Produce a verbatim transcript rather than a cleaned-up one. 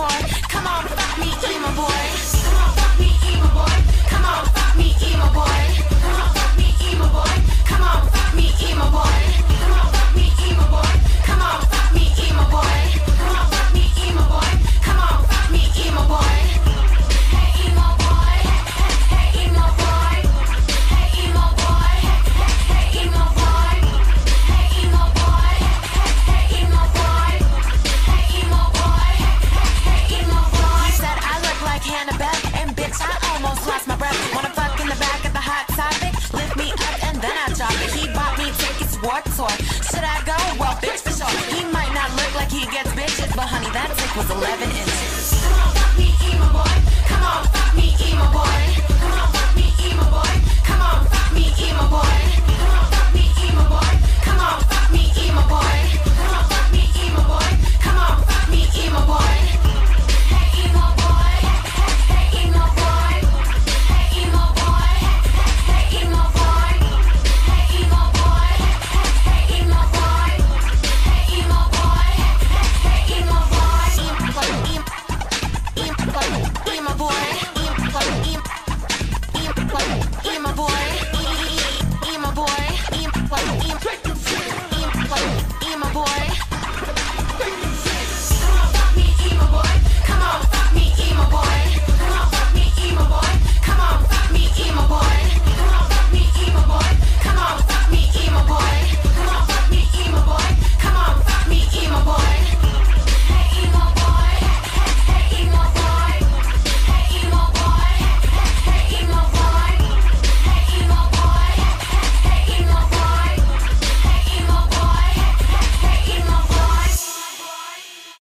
boy. Come on, fuck me, emo boy. Come on, fuck me, emo boy. Come on, fuck me, emo boy. Come on, fuck me, emo boy. Come on, fuck me, emo boy. Come on, fuck me, emo boy. Come on, fuck me, emo boy. Come on, fuck me, emo boy. Come on, fuck me, emo boy. Hey emo boy. Hey emo boy. Hey emo boy. Hey emo boy. Hey emo boy. Hey emo boy. Hey emo boy. Hey emo boy. He said I look like Hannibal, and bitch I almost lost my breath. Wanna fuck in the back of the hot topic? Lift me up and then I drop it. He bought me tickets, Warped Tour. Should I go? Well, bitch for sure. He might not look like he gets bitches, but honey, that dick was a